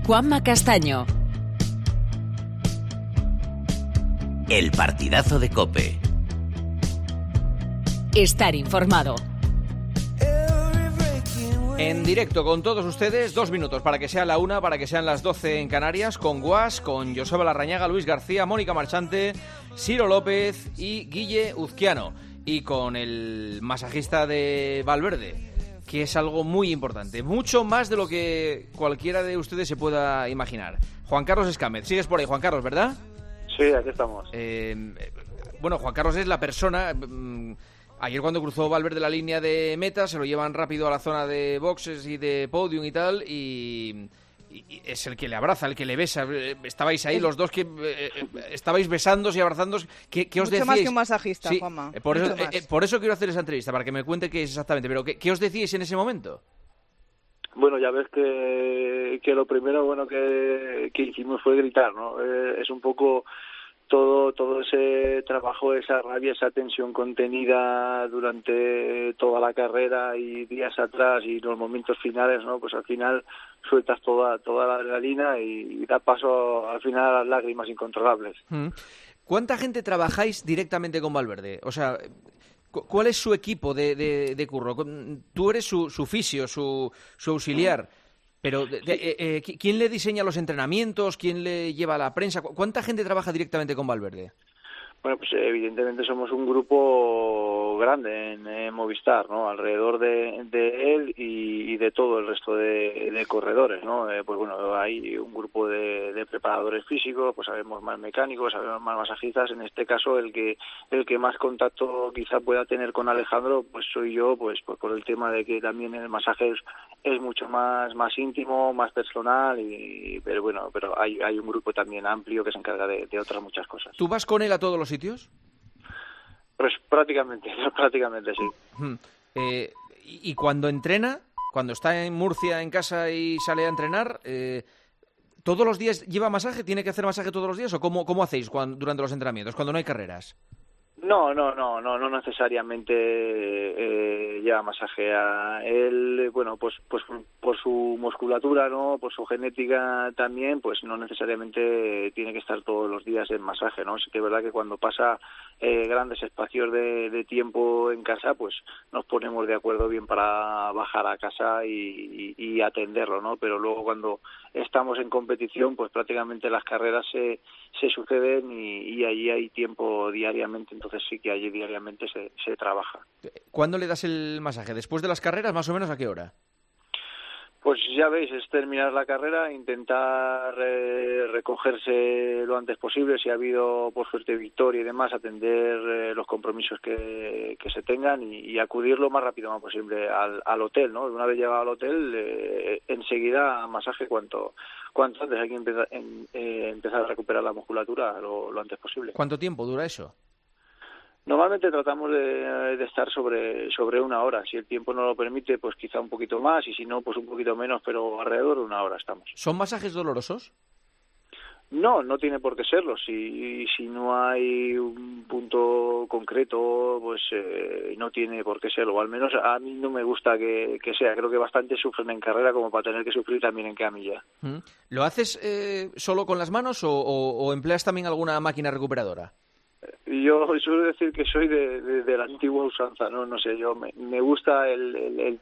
Juanma Castaño. El partidazo de COPE. Estar informado. En directo con todos ustedes, 2 minutos para que sea la 1, para que sean las 12 en Canarias, con Guas, con Joseba Larrañaga, Luis García, Mónica Marchante, Ciro López y Guille Uzquiano. Y con el masajista de Valverde, que es algo muy importante, mucho más de lo que cualquiera de ustedes se pueda imaginar. Juan Carlos Escámez, sigues por ahí, Juan Carlos, ¿verdad? Sí, aquí estamos. Bueno, Juan Carlos es la persona... Ayer cuando cruzó Valverde la línea de meta, se lo llevan rápido a la zona de boxes y de podium y tal, y es el que le abraza, el que le besa. Estabais ahí los dos que estabais besándose y abrazándose. ¿Qué os decíais? Mucho más que un masajista, sí, Juanma. Por eso quiero hacer esa entrevista, para que me cuente qué es exactamente. Pero ¿qué os decíais en ese momento? Bueno, ya ves que lo primero que hicimos fue gritar, ¿no? Es un poco... Todo ese trabajo, esa rabia, esa tensión contenida durante toda la carrera y días atrás y los momentos finales, ¿no? Pues al final sueltas toda la adrenalina y da paso al final a las lágrimas incontrolables. ¿Cuánta gente trabajáis directamente con Valverde? O sea, ¿cuál es su equipo de curro? Tú eres su fisio, su auxiliar. Pero, ¿quién le diseña los entrenamientos? ¿Quién le lleva a la prensa? ¿Cuánta gente trabaja directamente con Valverde? Bueno, pues evidentemente somos un grupo grande en Movistar, ¿no? Alrededor de él y de todo el resto de corredores, ¿no? Pues bueno, hay un grupo de preparadores físicos, pues sabemos más mecánicos, sabemos más masajistas. En este caso, el que más contacto quizá pueda tener con Alejandro, pues soy yo, pues por el tema de que también el masaje es mucho más íntimo, más personal, pero bueno, pero hay un grupo también amplio que se encarga de otras muchas cosas. ¿Tú vas con él a todos los sitios? Pues prácticamente sí. Y cuando entrena, cuando está en Murcia en casa y sale a entrenar, ¿todos los días lleva masaje? ¿Tiene que hacer masaje todos los días? ¿O cómo hacéis durante los entrenamientos, cuando no hay carreras? No necesariamente lleva masaje a él, bueno, pues por su musculatura, ¿no? Por su genética también, pues no necesariamente tiene que estar todos los días en masaje, ¿no? Sí que es verdad que cuando pasa grandes espacios de tiempo en casa, pues nos ponemos de acuerdo bien para bajar a casa y atenderlo, ¿no? Pero luego cuando estamos en competición, pues prácticamente las carreras se suceden y allí hay tiempo diariamente, entonces sí que allí diariamente se trabaja. ¿Cuándo le das el masaje? ¿Después de las carreras, más o menos, a qué hora? Pues ya veis, es terminar la carrera, intentar recogerse lo antes posible, si ha habido por suerte victoria y demás, atender los compromisos que se tengan y acudir lo más rápido posible al hotel, ¿no? Una vez llegado al hotel, enseguida masaje cuanto antes. Hay que empezar a recuperar la musculatura lo antes posible. ¿Cuánto tiempo dura eso? Normalmente tratamos de estar sobre 1 hora. Si el tiempo no lo permite, pues quizá un poquito más, y si no, pues un poquito menos, pero alrededor de 1 hora estamos. ¿Son masajes dolorosos? No tiene por qué serlo. Si no hay un punto concreto, pues no tiene por qué serlo. O al menos a mí no me gusta que sea. Creo que bastante sufren en carrera como para tener que sufrir también en camilla. ¿Lo haces solo con las manos o empleas también alguna máquina recuperadora? Yo suelo decir que soy de la antigua usanza, no sé, yo me gusta el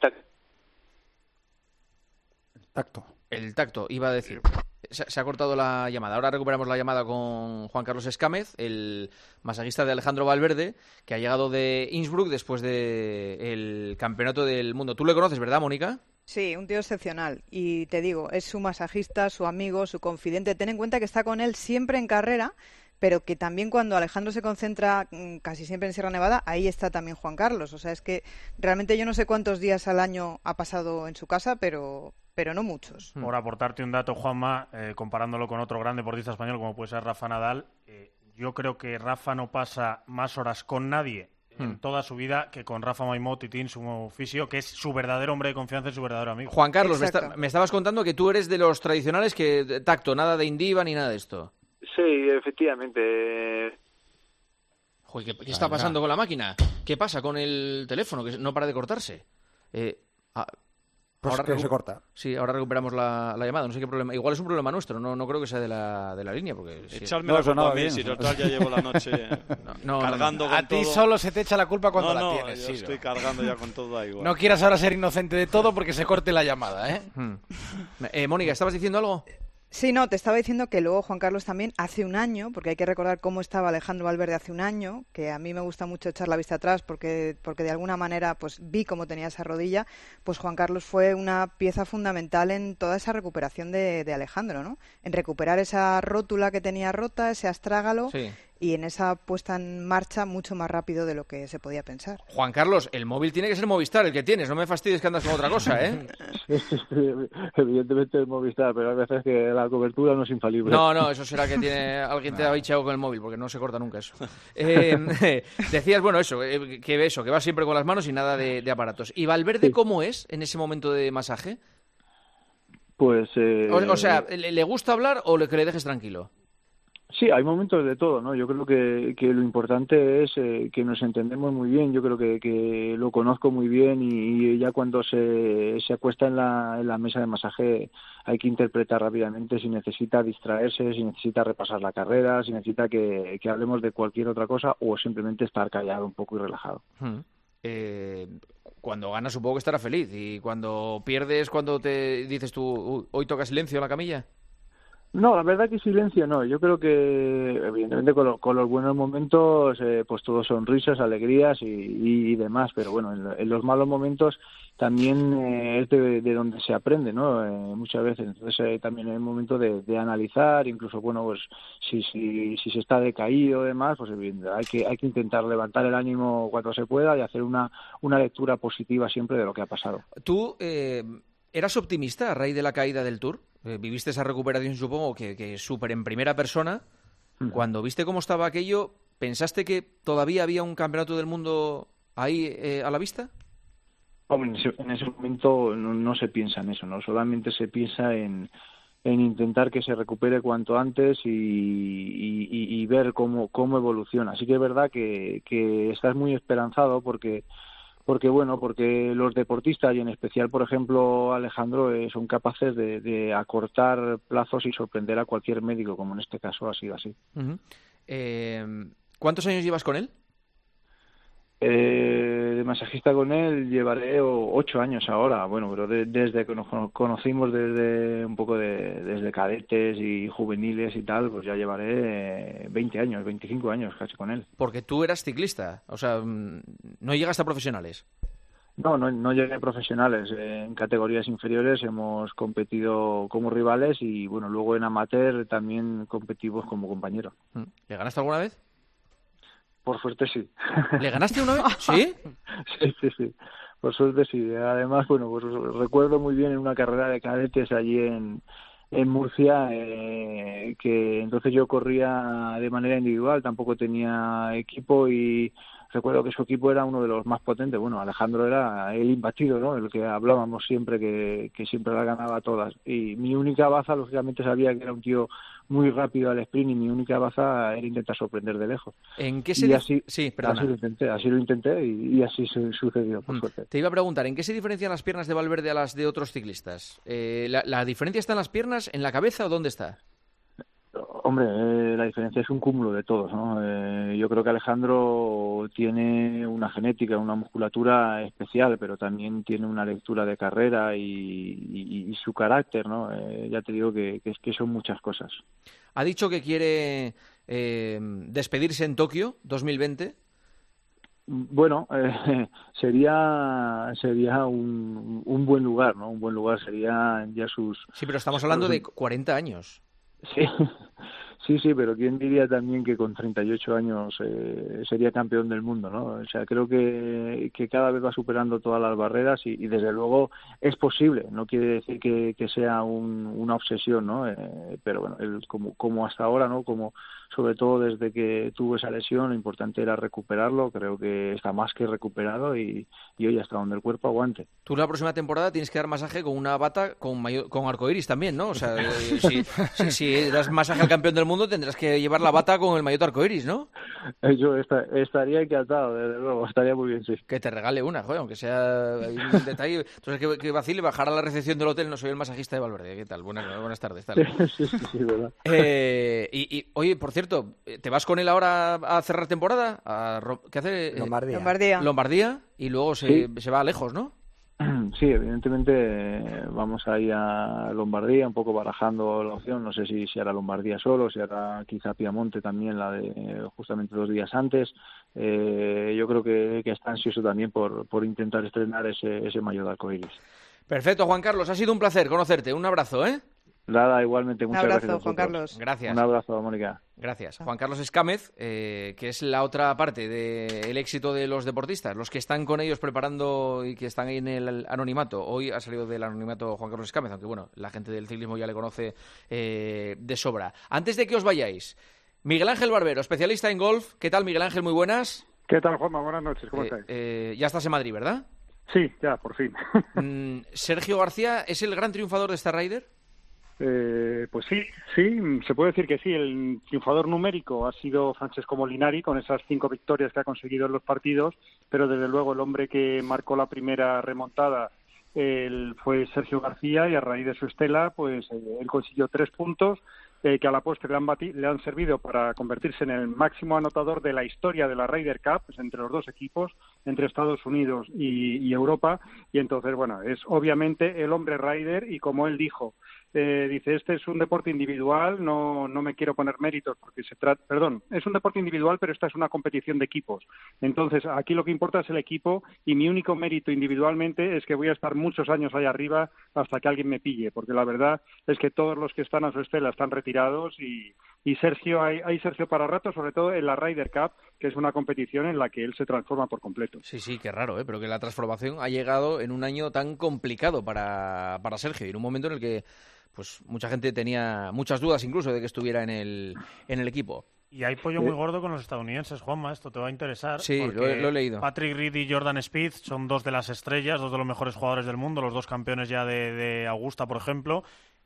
tacto. El tacto, iba a decir. Se ha cortado la llamada. Ahora recuperamos la llamada con Juan Carlos Escámez, el masajista de Alejandro Valverde, que ha llegado de Innsbruck después del Campeonato del Mundo. ¿Tú le conoces, verdad, Mónica? Sí, un tío excepcional. Y te digo, es su masajista, su amigo, su confidente. Ten en cuenta que está con él siempre en carrera, pero que también cuando Alejandro se concentra casi siempre en Sierra Nevada, ahí está también Juan Carlos. O sea, es que realmente yo no sé cuántos días al año ha pasado en su casa, pero no muchos. Por aportarte un dato, Juanma, comparándolo con otro gran deportista español como puede ser Rafa Nadal, yo creo que Rafa no pasa más horas con nadie en toda su vida que con Rafa Maimó Titín, su fisio, que es su verdadero hombre de confianza y su verdadero amigo. Juan Carlos, me estabas contando que tú eres de los tradicionales que tacto, nada de Indiva ni nada de esto. Sí, efectivamente. Joder, ¿qué está pasando con la máquina? ¿Qué pasa con el teléfono? Que no para de cortarse. Pues Ahora que se corta. Sí, ahora recuperamos la llamada. No sé qué problema. Igual es un problema nuestro. No creo que sea de la línea. Porque Echarme la culpa a mí, bien. si total ya llevo la noche cargando con todo. A ti solo se te echa la culpa cuando la No, tienes, yo Siro. estoy cargando ya con todo ahí. No quieras ahora ser inocente de todo porque se corte la llamada, ¿eh? Mónica, ¿estabas diciendo algo? Sí, no, te estaba diciendo que luego Juan Carlos también hace un año, porque hay que recordar cómo estaba Alejandro Valverde hace un año, que a mí me gusta mucho echar la vista atrás porque de alguna manera pues vi cómo tenía esa rodilla, pues Juan Carlos fue una pieza fundamental en toda esa recuperación de Alejandro, ¿no? En recuperar esa rótula que tenía rota, ese astrágalo. Sí. Y en esa puesta en marcha mucho más rápido de lo que se podía pensar. Juan Carlos, el móvil tiene que ser Movistar, el que tienes. No me fastidies que andas con otra cosa, ¿eh? Evidentemente es Movistar, pero hay veces que la cobertura no es infalible. No, eso será que alguien te ha bicheado con el móvil, porque no se corta nunca eso. Decías, bueno, eso, que va siempre con las manos y nada de aparatos. ¿Y Valverde cómo es en ese momento de masaje? Pues... O sea, ¿le gusta hablar o que le dejes tranquilo? Sí, hay momentos de todo, ¿no? Yo creo que lo importante es que nos entendemos muy bien. Yo creo que lo conozco muy bien y ya cuando se acuesta en la mesa de masaje hay que interpretar rápidamente si necesita distraerse, si necesita repasar la carrera, si necesita que hablemos de cualquier otra cosa o simplemente estar callado un poco y relajado. Cuando ganas supongo que estará feliz y cuando pierdes, cuando te dices tú, hoy toca silencio en la camilla. No, la verdad que silencio no. Yo creo que, evidentemente, con los buenos momentos, pues todo sonrisas, alegrías y demás. Pero bueno, en los malos momentos también es de donde se aprende, ¿no? Muchas veces. Entonces también es el momento de analizar, incluso, bueno, pues si se está decaído y demás, pues hay que intentar levantar el ánimo cuando se pueda y hacer una lectura positiva siempre de lo que ha pasado. ¿Tú eras optimista a raíz de la caída del Tour? Viviste esa recuperación, supongo, que súper en primera persona. Cuando viste cómo estaba aquello, ¿pensaste que todavía había un campeonato del mundo ahí a la vista? Hombre, en ese momento no se piensa en eso, ¿no? Solamente se piensa en intentar que se recupere cuanto antes y ver cómo evoluciona. Así que es verdad que estás muy esperanzado porque los deportistas y en especial, por ejemplo, Alejandro, son capaces de acortar plazos y sorprender a cualquier médico, como en este caso ha sido así. ¿Cuántos años llevas con él? De masajista con él llevaré 8 años ahora, bueno, pero desde que nos conocimos desde cadetes y juveniles y tal, pues ya llevaré 20 años, 25 años casi con él. Porque tú eras ciclista, o sea, no llegaste a profesionales. No llegué a profesionales. En categorías inferiores hemos competido como rivales y bueno, luego en amateur también competimos como compañeros. ¿Le ganaste alguna vez? Por suerte sí. ¿Le ganaste una vez? ¿Sí? Sí. Por suerte sí. Además, bueno, pues recuerdo muy bien en una carrera de cadetes allí en Murcia, que entonces yo corría de manera individual, tampoco tenía equipo y recuerdo que su equipo era uno de los más potentes. Bueno, Alejandro era el imbatido, ¿no? El que hablábamos siempre, que siempre la ganaba todas. Y mi única baza, lógicamente, sabía que era un tío muy rápido al sprint y mi única baza era intentar sorprender de lejos. ¿En qué así lo intenté y así sucedió, por suerte. Te iba a preguntar, ¿en qué se diferencian las piernas de Valverde a las de otros ciclistas? ¿La diferencia está en las piernas, en la cabeza o dónde está? Hombre, la diferencia es un cúmulo de todos, ¿no? Yo creo que Alejandro tiene una genética, una musculatura especial, pero también tiene una lectura de carrera y su carácter, ¿no? Ya te digo que son muchas cosas. Ha dicho que quiere despedirse en Tokio 2020. Bueno, sería un buen lugar, ¿no? Un buen lugar sería ya sus... Sí, pero estamos hablando de 40 años. Sí, pero quién diría también que con 38 años sería campeón del mundo, ¿no? O sea, creo que cada vez va superando todas las barreras y desde luego es posible. No quiere decir que sea una obsesión, ¿no? Pero bueno, él como hasta ahora, ¿no? Como sobre todo desde que tuvo esa lesión, lo importante era recuperarlo, creo que está más que recuperado y hoy hasta donde el cuerpo aguante. Tú la próxima temporada tienes que dar masaje con una bata con arcoiris también, ¿no? O sea, si das masaje al campeón del mundo tendrás que llevar la bata con el maillot arcoiris, ¿no? Yo estaría encantado, desde luego, estaría muy bien, sí. Que te regale una, joder, aunque sea un detalle. Entonces, que vacile, bajar a la recepción del hotel, no soy el masajista de Valverde. ¿Qué tal? Buenas tardes. Tal. Sí, verdad. Oye, por cierto, ¿te vas con él ahora a cerrar temporada? ¿Qué hace? Lombardía. Y luego se va lejos, ¿no? Sí, evidentemente vamos a ir a Lombardía, un poco barajando la opción. No sé si hará Lombardía solo, si hará quizá Piamonte también, la de justamente 2 días antes. Yo creo que está ansioso también por intentar estrenar ese maillot de arcoiris. Perfecto, Juan Carlos, ha sido un placer conocerte. Un abrazo, ¿eh? Nada, igualmente, muchas gracias. Un abrazo, Juan Carlos. Gracias. Un abrazo, Mónica. Gracias. Juan Carlos Escámez, que es la otra parte del éxito de los deportistas, los que están con ellos preparando y que están ahí en el anonimato. Hoy ha salido del anonimato Juan Carlos Escámez, aunque bueno, la gente del ciclismo ya le conoce de sobra. Antes de que os vayáis, Miguel Ángel Barbero, especialista en golf. ¿Qué tal, Miguel Ángel? Muy buenas. ¿Qué tal, Juanma? Buenas noches, ¿cómo estáis? Ya estás en Madrid, ¿verdad? Sí, ya, por fin. ¿Sergio García es el gran triunfador de esta Ryder? Pues sí, se puede decir que sí. El triunfador numérico ha sido Francesco Molinari con esas 5 victorias que ha conseguido en los partidos, pero desde luego el hombre que marcó la primera remontada fue Sergio García, y a raíz de su estela pues él consiguió 3 puntos que a la postre le han servido para convertirse en el máximo anotador de la historia de la Ryder Cup, pues, entre los dos equipos, entre Estados Unidos y Europa, y entonces, bueno, es obviamente el hombre Ryder, y como él dijo, dice, este es un deporte individual, no me quiero poner méritos porque es un deporte individual, pero esta es una competición de equipos. Entonces, aquí lo que importa es el equipo, y mi único mérito individualmente es que voy a estar muchos años ahí arriba hasta que alguien me pille, porque la verdad es que todos los que están a su estela están retirados, y Sergio, hay Sergio para rato, sobre todo en la Ryder Cup, que es una competición en la que él se transforma por completo. Sí, qué raro, pero que la transformación ha llegado en un año tan complicado para Sergio, y en un momento en el que pues mucha gente tenía muchas dudas incluso de que estuviera en el equipo. Y hay pollo muy gordo con los estadounidenses, Juanma, esto te va a interesar. Sí, lo he leído. Patrick Reed y Jordan Spieth son 2 de las estrellas, 2 de los mejores jugadores del mundo, los 2 campeones ya de Augusta, por ejemplo.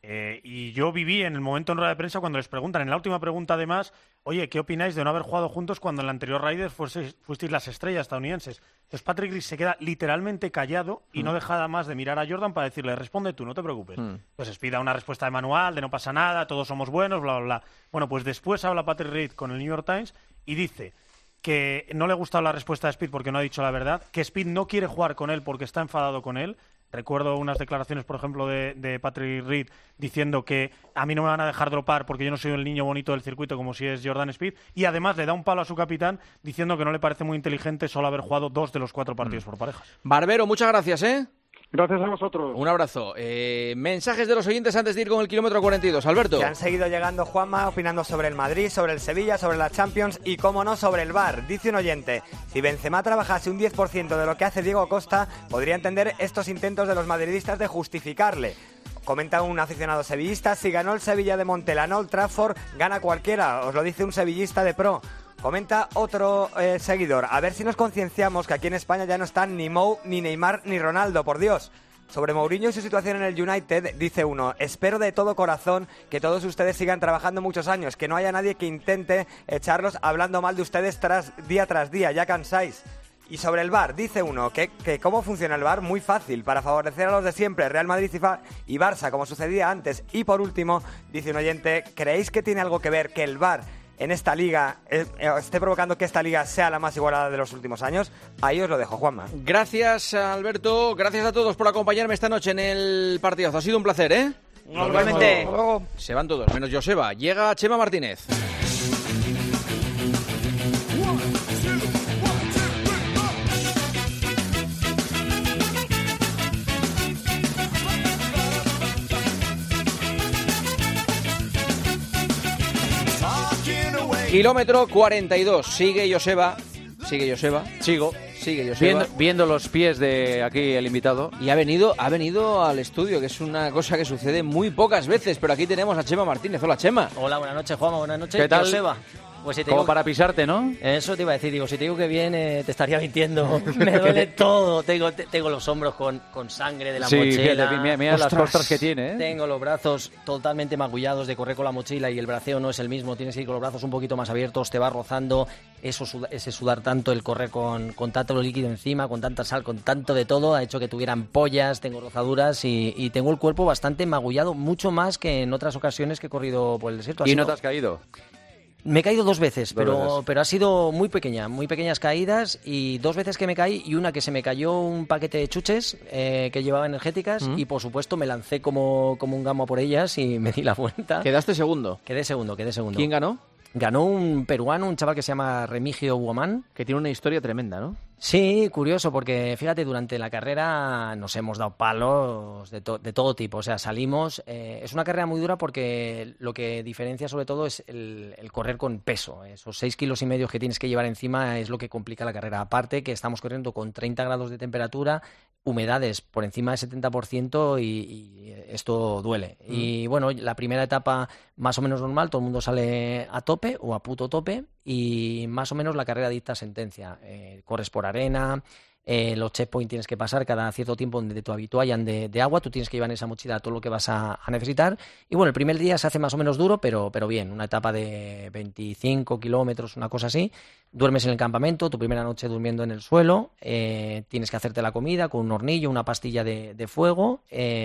Y yo viví en el momento en rueda de prensa cuando les preguntan, en la última pregunta además, oye, ¿qué opináis de no haber jugado juntos cuando en la anterior Ryder fuisteis las estrellas estadounidenses? Entonces Patrick Reed se queda literalmente callado y no deja más de mirar a Jordan para decirle, responde tú, no te preocupes. Pues Spieth da una respuesta de manual, de no pasa nada, todos somos buenos, bla, bla, bla. Bueno, pues después habla Patrick Reed con el New York Times y dice que no le ha gustado la respuesta de Spieth porque no ha dicho la verdad, que Spieth no quiere jugar con él porque está enfadado con él. Recuerdo unas declaraciones, por ejemplo, de Patrick Reed diciendo que a mí no me van a dejar dropar porque yo no soy el niño bonito del circuito como si es Jordan Spieth, y además le da un palo a su capitán diciendo que no le parece muy inteligente solo haber jugado 2 de los 4 partidos por parejas. Barbero, muchas gracias, ¿eh? Gracias a vosotros. Un abrazo. Mensajes de los oyentes antes de ir con el kilómetro 42. Alberto. Que han seguido llegando, Juanma, opinando sobre el Madrid, sobre el Sevilla, sobre la Champions y, cómo no, sobre el VAR. Dice un oyente, si Benzema trabajase un 10% de lo que hace Diego Costa, podría entender estos intentos de los madridistas de justificarle. Comenta un aficionado sevillista, si ganó el Sevilla de Montelán Old Trafford, gana cualquiera. Os lo dice un sevillista de pro. Comenta otro seguidor, a ver si nos concienciamos que aquí en España ya no están ni Mou, ni Neymar, ni Ronaldo, por Dios. Sobre Mourinho y su situación en el United, dice uno, espero de todo corazón que todos ustedes sigan trabajando muchos años, que no haya nadie que intente echarlos hablando mal de ustedes día tras día, ya cansáis. Y sobre el VAR, dice uno, que cómo funciona el VAR, muy fácil, para favorecer a los de siempre, Real Madrid y Barça, como sucedía antes. Y por último, dice un oyente, ¿creéis que tiene algo que ver que el VAR en esta liga esté provocando que esta liga sea la más igualada de los últimos años? Ahí os lo dejo, Juanma. Gracias, Alberto. Gracias a todos por acompañarme esta noche en el partidazo. Ha sido un placer, ¿eh? Igualmente. Se van todos, menos Joseba. Llega Chema Martínez. Kilómetro 42. Sigue Joseba Sigue Joseba. Sigue Joseba. Viendo los pies de aquí el invitado. Y ha venido al estudio, que es una cosa que sucede muy pocas veces, pero aquí tenemos a Chema Martínez. Hola, Chema. Hola, buenas noches, Juanma, buenas noches. ¿Qué tal? Joseba. Pues si te Como digo, para pisarte, ¿no? eso te iba a decir, si te digo que viene te estaría mintiendo. Me duele todo, tengo los hombros con sangre de la mochila. Mira las costras que tiene, ¿eh? Tengo los brazos totalmente magullados de correr con la mochila y el braceo no es el mismo, tienes que ir con los brazos un poquito más abiertos, te va rozando ese sudar tanto, el correr con tanto líquido encima, con tanta sal, con tanto de todo, ha hecho que tuviera ampollas, tengo rozaduras y tengo el cuerpo bastante magullado, mucho más que en otras ocasiones que he corrido por el desierto. ¿Y no te has caído? Me he caído 2 veces, pero ha sido muy pequeñas caídas, y 2 veces que me caí, y una que se me cayó un paquete de chuches que llevaba energéticas y por supuesto me lancé como un gamo por ellas y me di la vuelta. ¿Quedaste segundo? Quedé segundo. ¿Quién ganó? Ganó un peruano, un chaval que se llama Remigio Guamán. Que tiene una historia tremenda, ¿no? Sí, curioso, porque fíjate, durante la carrera nos hemos dado palos de todo tipo. O sea, salimos... es una carrera muy dura porque lo que diferencia sobre todo es el correr con peso. Esos 6,5 kilos que tienes que llevar encima es lo que complica la carrera. Aparte que estamos corriendo con 30 grados de temperatura, humedades por encima del 70% y esto duele. Y bueno, la primera etapa más o menos normal, todo el mundo sale a tope o a puto tope, y más o menos la carrera dicta sentencia. Corres por arena, los checkpoints tienes que pasar cada cierto tiempo donde te habituallan de agua, tú tienes que llevar en esa mochila todo lo que vas a necesitar. Y bueno, el primer día se hace más o menos duro, pero bien, una etapa de 25 kilómetros, una cosa así. Duermes en el campamento, tu primera noche durmiendo en el suelo, tienes que hacerte la comida con un hornillo, una pastilla de fuego.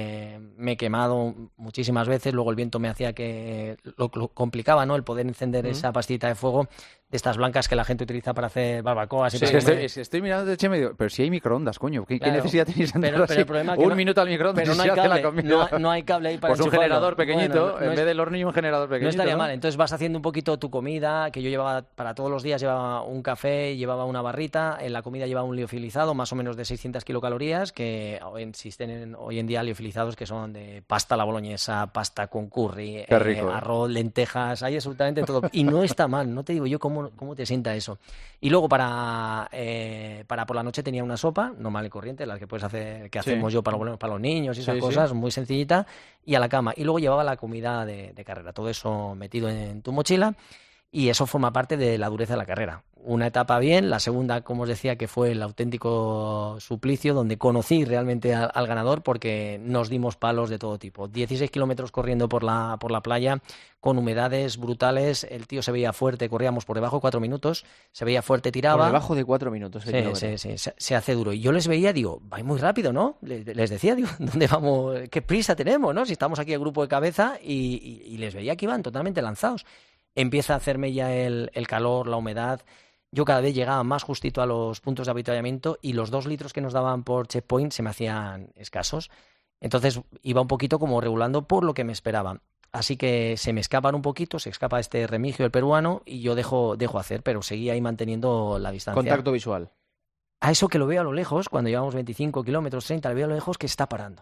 Me he quemado muchísimas veces, luego el viento me hacía que lo complicaba, ¿no? El poder encender esa pastillita de fuego, de estas blancas que la gente utiliza para hacer barbacoas. Y estoy mirando de Chema y digo, pero si hay microondas, coño, ¿qué necesidad tenéis de pero el problema es que minuto al microondas? Pero no hay cable, no hay cable ahí para pues un generador pequeñito, bueno, en vez del hornillo un generador pequeñito. No estaría mal, entonces vas haciendo un poquito tu comida, que yo llevaba para todos los días, llevaba un café, llevaba una barrita, en la comida llevaba un liofilizado, más o menos de 600 kilocalorías, que existen hoy en día liofilizados que son de pasta a la boloñesa, pasta con curry, arroz, lentejas, hay absolutamente todo. Y no está mal, no te digo yo cómo te sienta eso. Y luego para por la noche tenía una sopa normal y corriente, la que puedes hacer, que hacemos yo para los niños y esas cosas, muy sencillita, y a la cama. Y luego llevaba la comida de carrera, todo eso metido en tu mochila, y eso forma parte de la dureza de la carrera. Una etapa bien, la segunda, como os decía, que fue el auténtico suplicio, donde conocí realmente al ganador, porque nos dimos palos de todo tipo. 16 kilómetros corriendo por la playa, con humedades brutales, el tío se veía fuerte, corríamos por debajo de 4 minutos, se veía fuerte, tiraba. Por debajo de 4 minutos. Sí, se hace duro. Y yo les veía, digo, vais muy rápido, ¿no? Les decía, digo, ¿dónde vamos? ¿Qué prisa tenemos, no? Si estamos aquí el grupo de cabeza, y les veía que iban totalmente lanzados. Empieza a hacerme ya el calor, la humedad. Yo cada vez llegaba más justito a los puntos de avituallamiento y los 2 litros que nos daban por checkpoint se me hacían escasos. Entonces iba un poquito como regulando por lo que me esperaba. Así que se me escapan un poquito, se escapa este Remigio, el peruano, y yo dejo hacer, pero seguía ahí manteniendo la distancia. Contacto visual. A eso que lo veo a lo lejos, cuando llevamos 25 kilómetros, 30, le veo a lo lejos que está parando.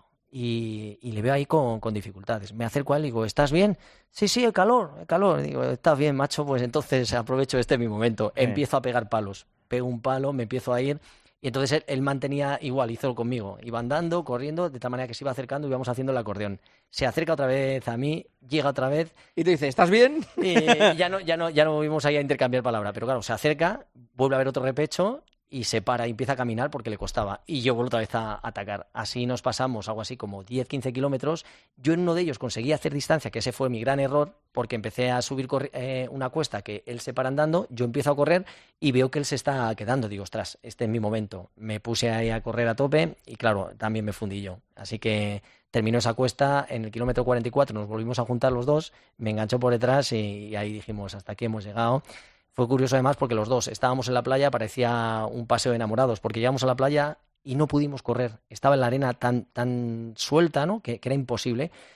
Y le veo ahí con dificultades. Me acerco a él y digo, ¿estás bien? Sí, el calor. Digo, ¿estás bien, macho? Pues entonces aprovecho mi momento. Empiezo a pegar palos. Pego un palo, me empiezo a ir. Y entonces él mantenía igual, hizo conmigo. Iba andando, corriendo, de tal manera que se iba acercando y íbamos haciendo el acordeón. Se acerca otra vez a mí, llega otra vez. Y te dice, ¿estás bien? Y ya no volvimos ahí a intercambiar palabras. Pero claro, se acerca, vuelve a haber otro repecho y se para y empieza a caminar porque le costaba. Y yo vuelvo otra vez a atacar. Así nos pasamos algo así como 10-15 kilómetros. Yo en uno de ellos conseguí hacer distancia, que ese fue mi gran error, porque empecé a subir una cuesta que él se para andando, yo empiezo a correr y veo que él se está quedando. Digo, ostras, este es mi momento. Me puse ahí a correr a tope y claro, también me fundí yo. Así que terminó esa cuesta, en el kilómetro 44 nos volvimos a juntar los dos, me enganchó por detrás y ahí dijimos, hasta aquí hemos llegado. Fue curioso además porque los dos estábamos en la playa, parecía un paseo de enamorados, porque llegamos a la playa y no pudimos correr. Estaba en la arena tan suelta, ¿no? que era imposible.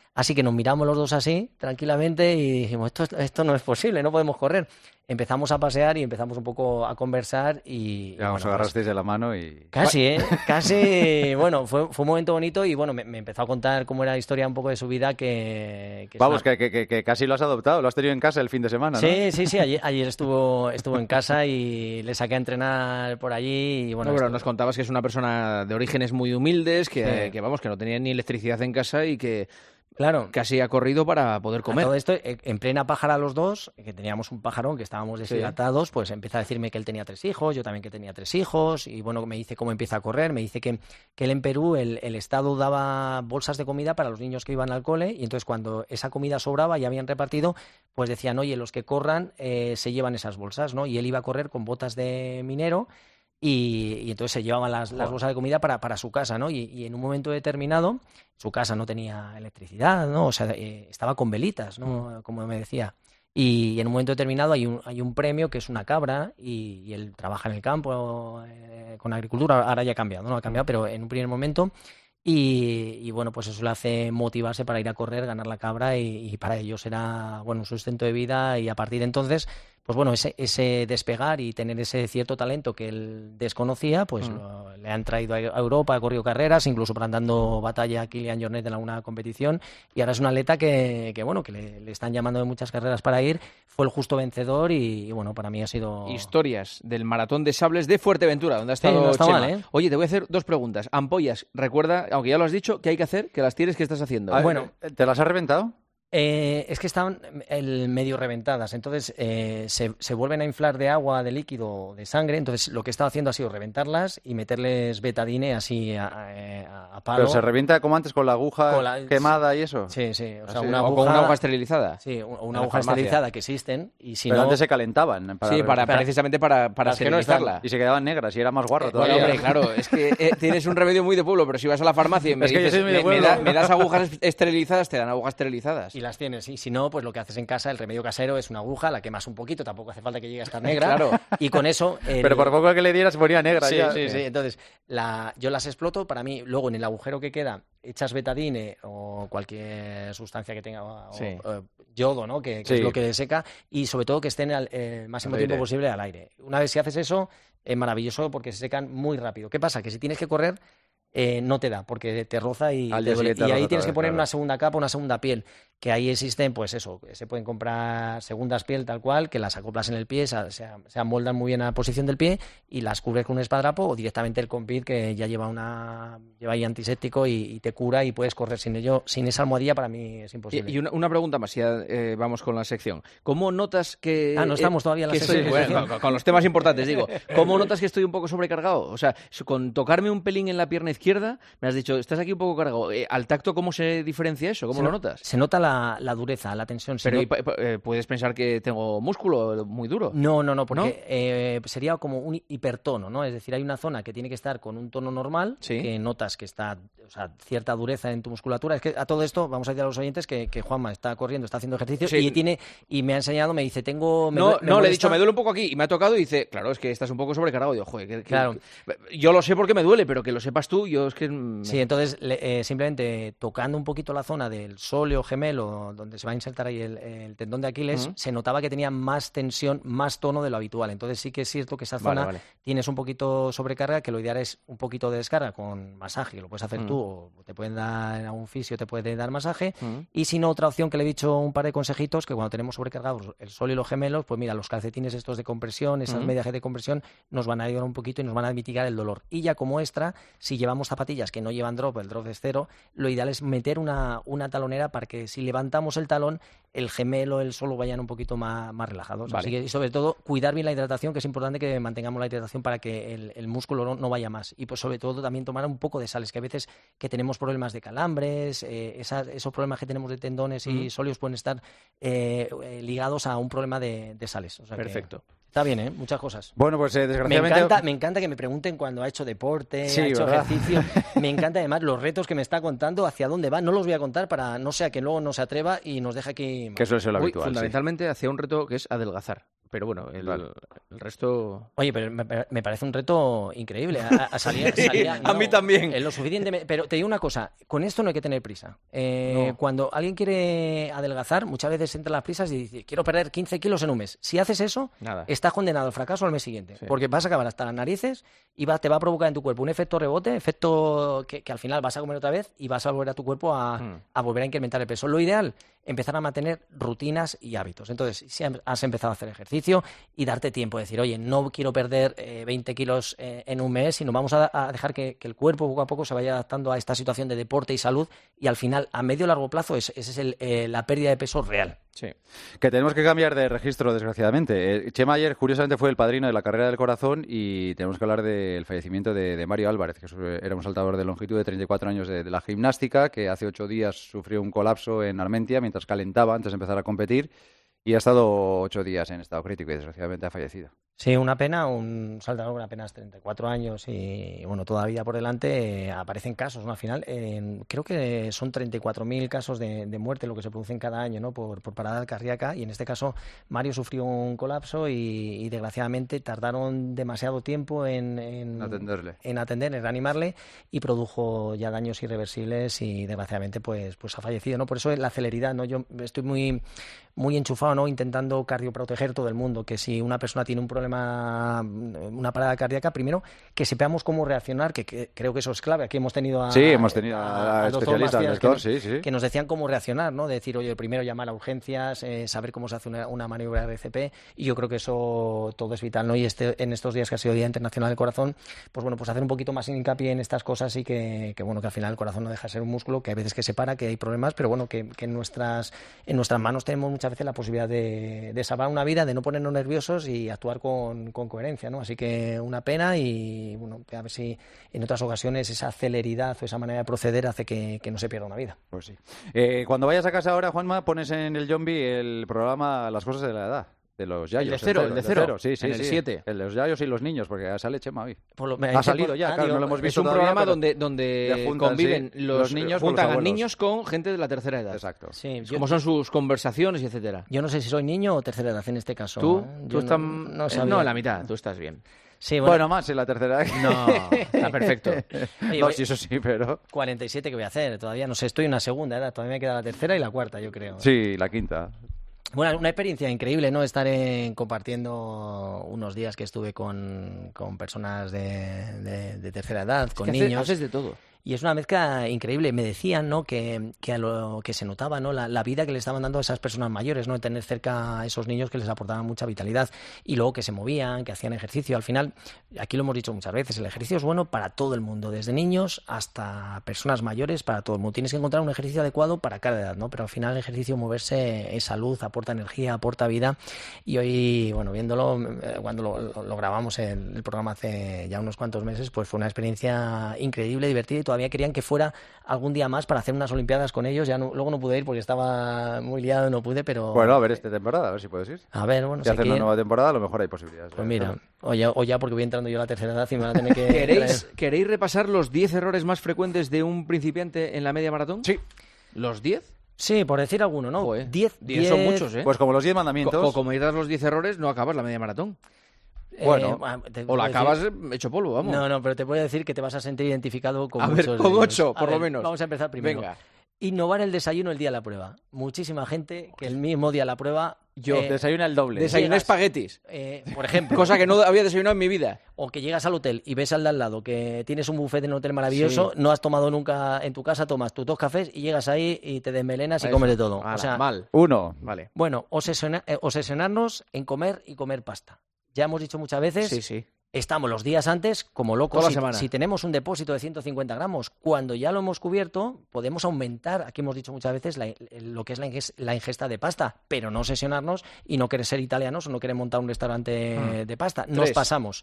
Así que nos miramos los dos así, tranquilamente, y dijimos, esto no es posible, no podemos correr. Empezamos a pasear y empezamos un poco a conversar y... Ya os agarrasteis de la mano y... Casi, casi. Bueno, fue un momento bonito y bueno, me empezó a contar cómo era la historia un poco de su vida Vamos, que casi lo has adoptado, lo has tenido en casa el fin de semana, ¿no? Sí, ayer estuvo en casa y le saqué a entrenar por allí y bueno... No, pero nos contabas que es una persona de orígenes muy humildes, que no tenía ni electricidad en casa y que... Claro. Casi ha corrido para poder comer. Todo esto, en plena pájara los dos, que teníamos un pajarón, que estábamos deshidratados, pues empieza a decirme que él tenía 3 hijos, yo también que tenía 3 hijos, y bueno, me dice cómo empieza a correr, me dice que él en Perú, el Estado daba bolsas de comida para los niños que iban al cole, y entonces cuando esa comida sobraba y habían repartido, pues decían, oye, los que corran se llevan esas bolsas, ¿no? Y él iba a correr con botas de minero, y entonces se llevaban las bolsas de comida para su casa, ¿no? Y en un momento determinado, su casa no tenía electricidad, ¿no? O sea, estaba con velitas, ¿no? Como me decía. Y en un momento determinado hay un premio que es una cabra y él trabaja en el campo con agricultura. Ahora ya ha cambiado, ¿no? Ha cambiado, pero en un primer momento... Y bueno, pues eso le hace motivarse para ir a correr, ganar la cabra y para ellos era, bueno, un sustento de vida y a partir de entonces, pues bueno, ese despegar y tener ese cierto talento que él desconocía, pues le han traído a Europa, ha corrido carreras, incluso plantando batalla a Kilian Jornet en alguna competición y ahora es un atleta que le están llamando de muchas carreras para ir, fue el justo vencedor y bueno, para mí ha sido... Historias del Maratón de Sables de Fuerteventura, donde ha estado no está Chema. mal, ¿eh? Oye, te voy a hacer 2 preguntas. Ampollas, recuerda, aunque ya lo has dicho, ¿qué hay que hacer? ¿Que las tienes? ¿Qué estás haciendo? Bueno, ¿te las has reventado? Es que estaban medio reventadas, entonces se vuelven a inflar de agua, de líquido, de sangre, entonces lo que he estado haciendo ha sido reventarlas y meterles betadine así a palo. ¿Pero se revienta como antes con la aguja quemada y eso? Sí, o sea, ¿O con una aguja esterilizada? Sí, una aguja esterilizada que existen y si Pero no... antes se calentaban. Precisamente para esterilizarla. Y se quedaban negras y era más guarro todavía. Hombre, claro, es que tienes un remedio muy de pueblo, pero si vas a la farmacia y me dices, me das agujas esterilizadas, te dan agujas esterilizadas. Y las tienes, y si no, pues lo que haces en casa, el remedio casero es una aguja, la quemas un poquito, tampoco hace falta que llegue a estar negra. Claro. Y con eso... Pero por poco que le dieras se ponía negra. Sí, ya. sí. Entonces, yo las exploto, para mí, luego en el agujero que queda, echas betadine o cualquier sustancia que tenga, o yodo, ¿no? Que es lo que seca, y sobre todo que estén el máximo tiempo posible al aire. Una vez si haces eso, es maravilloso porque se secan muy rápido. ¿Qué pasa? Que si tienes que correr... no te da, porque te roza y te duele. Y ahí tienes que poner una segunda capa, una segunda piel, que ahí existen, pues eso, se pueden comprar segundas piel tal cual, que las acoplas en el pie, se amoldan muy bien a la posición del pie y las cubres con un espadrapo o directamente el Compit que ya lleva ahí antiséptico y te cura y puedes correr sin ello. Sin esa almohadilla para mí es imposible. Y una pregunta más, ya vamos con la sección. ¿Cómo notas que... no estamos todavía en la sección. Bueno, con los temas importantes, digo. ¿Cómo notas que estoy un poco sobrecargado? O sea, con tocarme un pelín en la pierna izquierda, me has dicho, estás aquí un poco cargado. ¿Al tacto cómo se diferencia eso? ¿Cómo lo notas? Se nota la dureza, la tensión. Pero ¿puedes pensar que tengo músculo muy duro? No, porque sería como un hipertono, ¿no? Es decir, hay una zona que tiene que estar con un tono normal, que notas que está, o sea, cierta dureza en tu musculatura. Es que a todo esto, vamos a decir a los oyentes que Juanma está corriendo, está haciendo ejercicio y me ha enseñado, me dice, le he dicho, me duele un poco aquí y me ha tocado y dice, claro, es que estás un poco sobrecargado. Yo, joder, yo lo sé porque me duele, pero que lo sepas tú, yo es que... Sí, entonces simplemente tocando un poquito la zona del sóleo gemelo, donde se va a insertar ahí el tendón de Aquiles, se notaba que tenía más tensión, más tono de lo habitual. Entonces sí que es cierto que esa zona tienes un poquito sobrecarga, que lo ideal es un poquito de descarga con masaje, que lo puedes hacer tú, o te pueden dar a un fisio, te puede dar masaje. Y si no, otra opción que le he dicho un par de consejitos, que cuando tenemos sobrecargados el sóleo y los gemelos, pues mira, los calcetines estos de compresión, esas medias de compresión, nos van a ayudar un poquito y nos van a mitigar el dolor. Y ya como extra, si llevamos zapatillas que no llevan drop, el drop es 0, lo ideal es meter una talonera para que si levantamos el talón, el gemelo, el solo vayan un poquito más relajados. Así que, y sobre todo, cuidar bien la hidratación, que es importante que mantengamos la hidratación para que el músculo no vaya más. Y pues sobre todo también tomar un poco de sales, que a veces que tenemos problemas de calambres, esos problemas que tenemos de tendones y sóleos pueden estar ligados a un problema de sales. O sea, perfecto. Está bien, muchas cosas. Bueno, pues desgraciadamente... Me encanta que me pregunten cuando ha hecho deporte, ha hecho ejercicio. Me encanta además los retos que me está contando, hacia dónde va. No los voy a contar para no sea que luego no se atreva y nos deje aquí... Que eso es lo habitual. Fundamentalmente hacia un reto que es adelgazar. Pero bueno, el resto... Oye, pero me parece un reto increíble. Salía, a mí también. Lo suficientemente... Pero te digo una cosa, con esto no hay que tener prisa. No. Cuando alguien quiere adelgazar, muchas veces entra las prisas y dice, quiero perder 15 kilos en un mes. Si haces eso, estás condenado al fracaso al mes siguiente. Sí. Porque vas a acabar hasta las narices y te va a provocar en tu cuerpo un efecto rebote, efecto que al final vas a comer otra vez y vas a volver a tu cuerpo a volver a incrementar el peso. Lo ideal, empezar a mantener rutinas y hábitos. Entonces, si has empezado a hacer ejercicio y darte tiempo, decir, oye, no quiero perder 20 kilos en un mes, sino vamos a dejar que el cuerpo poco a poco se vaya adaptando a esta situación de deporte y salud y al final, a medio y largo plazo, esa es la pérdida de peso real. Sí. Que tenemos que cambiar de registro, desgraciadamente. Chema ayer, curiosamente, fue el padrino de la carrera del corazón y tenemos que hablar del fallecimiento de Mario Álvarez, que era un saltador de longitud de 34 años de la gimnástica, que hace 8 días sufrió un colapso en Armentia mientras calentaba antes de empezar a competir y ha estado 8 días en estado crítico y desgraciadamente ha fallecido. Sí, una pena, un saltador con apenas 34 años y bueno, toda la vida por delante, aparecen casos, ¿no? Al final, creo que son 34.000 casos de muerte lo que se producen cada año, ¿no? Por parada cardíaca y en este caso Mario sufrió un colapso y desgraciadamente tardaron demasiado tiempo en atender, en reanimarle y produjo ya daños irreversibles y desgraciadamente pues ha fallecido, ¿no? Por eso la celeridad, ¿no? Yo estoy muy enchufado, ¿no? Intentando cardioproteger todo el mundo, que si una persona tiene un problema, una parada cardíaca, primero que sepamos cómo reaccionar, que creo que eso es clave. Aquí hemos tenido a especialistas, que nos decían cómo reaccionar, ¿no? Decir, oye, primero llamar a urgencias, saber cómo se hace una maniobra de RCP, y yo creo que eso todo es vital, ¿no? Y en estos días que ha sido Día Internacional del Corazón, pues bueno, pues hacer un poquito más hincapié en estas cosas y que bueno, que al final el corazón no deja de ser un músculo, que hay veces que se para, que hay problemas, pero bueno, que en nuestras manos tenemos muchas veces la posibilidad de salvar una vida, de no ponernos nerviosos y actuar con coherencia, ¿no? Así que una pena y bueno, a ver si en otras ocasiones esa celeridad o esa manera de proceder hace que no se pierda una vida. Pues sí. Cuando vayas a casa ahora, Juanma, pones en el Yombi el programa Las cosas de la edad. De los yayos. El de cero. Sí, en el 7. El de los yayos y los niños, porque sale Chema hoy. Ha salido ya, claro, no lo hemos visto. Es un programa donde conviven los niños, juntan a niños con gente de la tercera edad. Exacto. Sí, como son sus conversaciones y etcétera. Yo no sé si soy niño o tercera edad en este caso. Tú estás no en la mitad, tú estás bien. Sí, bueno, más en la tercera edad. No, está perfecto. Oye, no, sí, eso sí, pero... 47 que voy a hacer, todavía no sé, estoy en una segunda edad, todavía me queda la tercera y la cuarta, yo creo. Sí, la quinta. Bueno, una experiencia increíble, ¿no? Estar compartiendo unos días que estuve con personas de tercera edad, con niños. Haces de todo. Y es una mezcla increíble. Me decían, ¿no?, que a lo que se notaba, ¿no?, la vida que le estaban dando a esas personas mayores, ¿no?, de tener cerca a esos niños que les aportaban mucha vitalidad y luego que se movían, que hacían ejercicio. Al final, aquí lo hemos dicho muchas veces, el ejercicio es bueno para todo el mundo, desde niños hasta personas mayores, para todo el mundo. Tienes que encontrar un ejercicio adecuado para cada edad, ¿no? Pero al final el ejercicio, moverse, es salud, aporta energía, aporta vida. Y hoy, bueno, viéndolo, cuando lo grabamos el programa hace ya unos cuantos meses, pues fue una experiencia increíble, divertida, y todavía querían que fuera algún día más para hacer unas olimpiadas con ellos. Luego no pude ir porque estaba muy liado, no pude, pero... Bueno, a ver esta temporada, a ver si puedes ir. A ver, bueno, si hacen una nueva temporada, a lo mejor hay posibilidades. Pues mira, o ya porque voy entrando yo a la tercera edad y me van a tener que... ¿Queréis repasar los 10 errores más frecuentes de un principiante en la media maratón? Sí. ¿Los 10? Sí, por decir alguno, ¿no? 10 son muchos, ¿eh? Pues como los 10 mandamientos. Como irás los 10 errores, no acabas la media maratón. Bueno, o la acabas hecho polvo, vamos. No, pero te voy a decir que te vas a sentir identificado con muchos de ellos. Con 8, por lo menos. Vamos a empezar primero. Venga. Innovar el desayuno el día de la prueba. Muchísima gente que el mismo día de la prueba... desayuna el doble. Desayuné espaguetis. Por ejemplo. Cosa que no había desayunado en mi vida. O que llegas al hotel y ves al de al lado que tienes un buffet en un hotel maravilloso, no has tomado nunca en tu casa, tomas tus 2 cafés y llegas ahí y te desmelenas y comes de todo. Ala, o sea, mal. Uno. Vale. Bueno, obsesionarnos en comer y comer pasta. Ya hemos dicho muchas veces, estamos los días antes como locos. Si tenemos un depósito de 150 gramos, cuando ya lo hemos cubierto, podemos aumentar, aquí hemos dicho muchas veces, lo que es la ingesta de pasta, pero no obsesionarnos y no querer ser italianos o no querer montar un restaurante de pasta. Nos pasamos.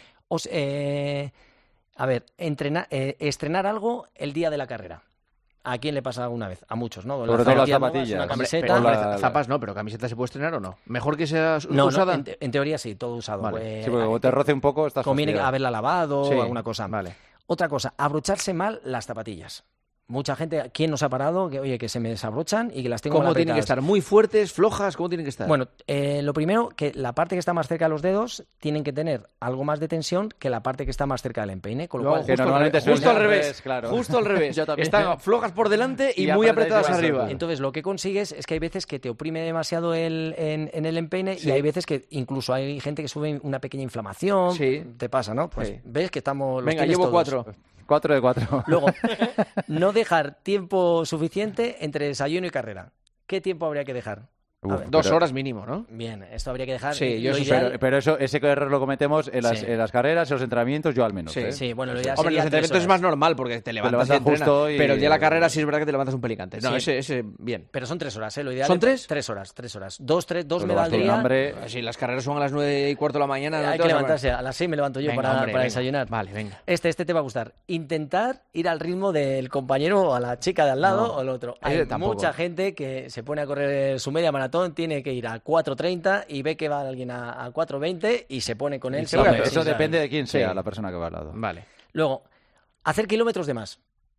Estrenar algo el día de la carrera. ¿A quién le pasa alguna vez? A muchos, ¿no? Sobre todo las zapatillas. Una camiseta. Zapas no, pero ¿camiseta se puede estrenar o no? ¿Mejor que sea usada? No, en teoría sí, todo usado. Vale. Sí, porque te roce un poco, estás conviene haberla lavado o alguna cosa. Vale. Otra cosa, abrocharse mal las zapatillas. Mucha gente, ¿quién nos ha parado? Que, oye, que se me desabrochan y que las tengo mal ¿Cómo apretadas. tienen que estar? ¿Muy fuertes, flojas? ¿Cómo tienen que estar? Bueno, lo primero, que la parte que está más cerca de los dedos tienen que tener algo más de tensión que la parte que está más cerca del empeine. Con lo cual, justo al revés, claro. Justo al revés. Yo también. Están flojas por delante y muy apretadas apretadas igual. arriba. Entonces, lo que consigues es que hay veces que te oprime demasiado en el empeine y hay veces que incluso hay gente que sube una pequeña inflamación. Sí. Te pasa, ¿no? Pues Sí. ves que estamos... los Venga, tienes llevo todos. 4. 4 de 4. Luego, no dejar tiempo suficiente entre desayuno y carrera. ¿Qué tiempo habría que dejar? A ver. 2 horas mínimo, ¿no? Bien, esto habría que dejar. Sí, yo lo eso ideal- Pero ese error lo cometemos en las carreras, en los entrenamientos, yo al menos. Sí. ¿eh? Sí, bueno, lo ideal Hombre, sería los 3 entrenamientos es horas. más normal porque te levantas y levantas entrenas, justo y- pero el día de la carrera sí es verdad que te levantas un pelín antes. No, Sí. ese bien. Pero son 3 horas, ¿eh? Lo ideal ¿Son es 3? 3 horas, 3 horas. 2 Pues me vas con valdría. hambre. Si las carreras son a las 9:15 de la mañana... no Hay te que vas a- levantarse. A las 6 me levanto yo Venga, para hombre, venga. desayunar. Vale, venga. Este te va a gustar. Intentar ir al ritmo del compañero o a la chica de al lado No, o al otro. Hay tampoco. mucha gente que se pone a correr su media maratón, tiene que ir a 4:30 y ve que va alguien a 4:20 y se pone con él. se va a sin- ver. Eso sin- depende de quién sea Sí. la persona que va al lado. Vale. Luego, hacer kilómetros de más.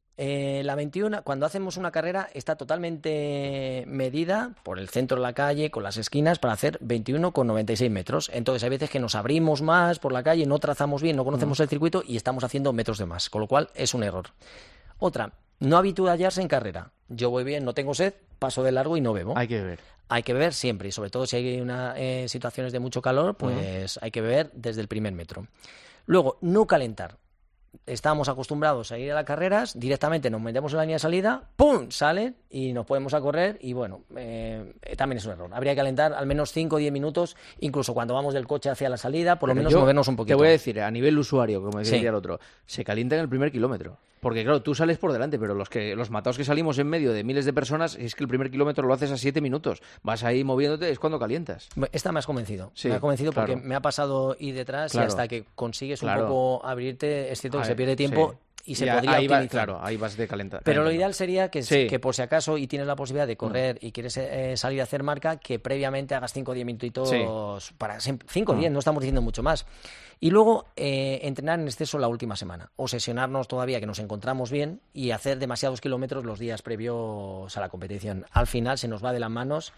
La 21, cuando hacemos una carrera, está totalmente medida por el centro de la calle, con las esquinas, para hacer 21,96 metros. Entonces, hay veces que nos abrimos más por la calle, no trazamos bien, no conocemos el circuito y estamos haciendo metros de más, con lo cual es un error. Otra, no habituallarse en carrera. Yo voy bien, no tengo sed, paso de largo y no bebo. Hay que beber. Hay que beber siempre, y sobre todo si hay situaciones de mucho calor, pues hay que beber desde el primer metro. Luego, no calentar. Estábamos acostumbrados a ir a las carreras, directamente nos metemos en la línea de salida, ¡pum!, salen y nos podemos a correr y bueno, también es un error. Habría que calentar al menos 5 o 10 minutos, incluso cuando vamos del coche hacia la salida, por lo Pero menos yo movernos un poquito. Te voy a decir, a nivel usuario, como decía Sí. el otro, se calienta en el primer kilómetro. Porque claro, tú sales por delante, pero los matados que salimos en medio de miles de personas, es que el primer kilómetro lo haces a 7 minutos. Vas ahí moviéndote, es cuando calientas. Esta me has convencido. Sí, me ha convencido claro. porque me ha pasado ir detrás Claro. y hasta que consigues un Claro. poco abrirte, es cierto que A se ver, pierde tiempo sí. y se Y podría ahí va- optimizar. claro, ahí vas de calentar. Pero lo calentando. ideal sería que, Sí. que por si acaso y tienes la posibilidad de correr y quieres salir a hacer marca, que previamente hagas 5 o 10 minutitos para 5 o 10, no estamos diciendo mucho más. Y luego entrenar en exceso la última semana, obsesionarnos todavía que nos encontramos bien y hacer demasiados kilómetros los días previos a la competición. Al final se nos va de las manos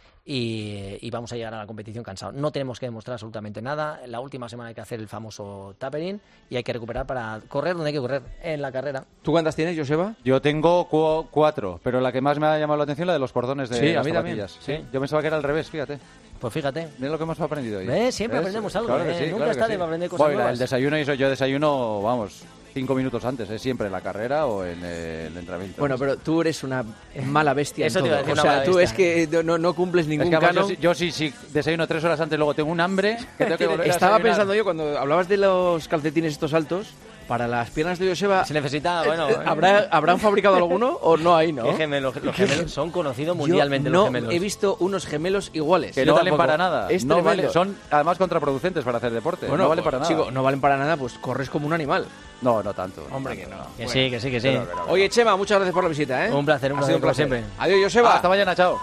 y vamos a llegar a la competición cansados. No tenemos que demostrar absolutamente nada. La última semana hay que hacer el famoso tapering y hay que recuperar para correr donde hay que correr, en la carrera. ¿Tú cuántas tienes, Joseba? Yo tengo 4, pero la que más me ha llamado la atención es la de los cordones de Sí, a las mí también. zapatillas. Sí. Yo pensaba que era al revés, fíjate. Pues fíjate. Mira lo que hemos aprendido hoy. Siempre aprendemos algo, Claro que sí, Nunca claro está que de sí. aprender cosas Bueno, nuevas. el desayuno, yo desayuno, vamos, 5 minutos antes, siempre en la carrera o en el entrenamiento. Bueno, pero tú eres una mala bestia Eso en te iba a todo. decir, O una sea, mala tú es bestia. que no cumples es ningún que además canon. yo sí desayuno 3 horas antes, luego tengo un hambre que tengo que volver a Estaba desayunar. pensando yo, cuando hablabas de los calcetines estos altos, para las piernas de Joseba, Se necesita, bueno... ¿habrán fabricado alguno o no hay, no? ¿Qué gemelos? Los gemelos son conocidos mundialmente, Yo los no gemelos. he visto unos gemelos iguales. Que Yo no valen tampoco. para nada. Es No tremendo. valen, son además contraproducentes para hacer deporte. Bueno, no valen para nada. chico, no valen para nada, pues corres como un animal. No, no tanto. Hombre, que no. Que sí, que sí, que sí. Oye, Chema, muchas gracias por la visita, ¿eh? Un placer, un Ha sido placer, como siempre. Adiós, Joseba. Hasta mañana, chao.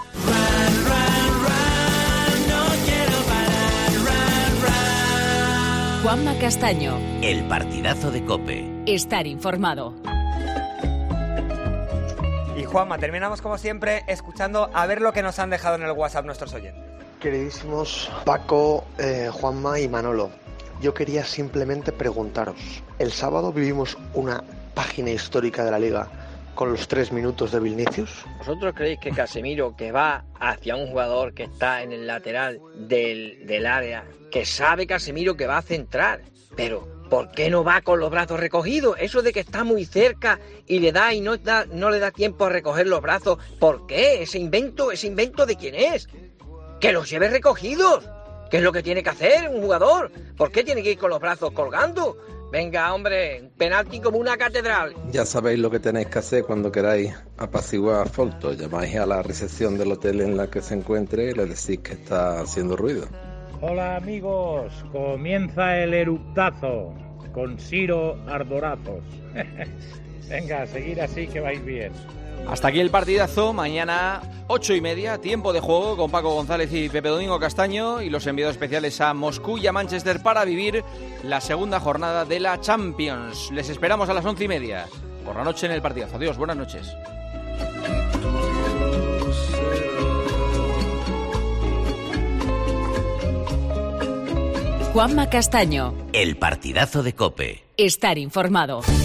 Juanma Castaño. El partidazo de COPE. Estar informado. Y Juanma, terminamos como siempre escuchando a ver lo que nos han dejado en el WhatsApp nuestros oyentes. Queridísimos Paco, Juanma y Manolo, yo quería simplemente preguntaros, el sábado vivimos una página histórica de la Liga con los 3 minutos de Vinicius. ¿Vosotros creéis que Casemiro, que va hacia un jugador que está en el lateral del área, que sabe Casemiro que va a centrar, pero ¿por qué no va con los brazos recogidos? Eso de que está muy cerca y le da y no le da tiempo a recoger los brazos, ¿por qué? ¿Ese invento de quién es? ¡Que los lleve recogidos! ¿Qué es lo que tiene que hacer un jugador? ¿Por qué tiene que ir con los brazos colgando? Venga, hombre, penalti como una catedral. Ya sabéis lo que tenéis que hacer cuando queráis apaciguar a Folto. Llamáis a la recepción del hotel en la que se encuentre y le decís que está haciendo ruido. Hola amigos, comienza el eructazo con Ciro Ardorazos. Venga, a seguir así que vais bien. Hasta aquí el partidazo. Mañana 8:30, tiempo de juego con Paco González y Pepe Domingo Castaño y los enviados especiales a Moscú y a Manchester para vivir la segunda jornada de la Champions. Les esperamos a las 11:30 por la noche en el partidazo. Adiós, buenas noches. Juanma Castaño. El partidazo de COPE. Estar informado.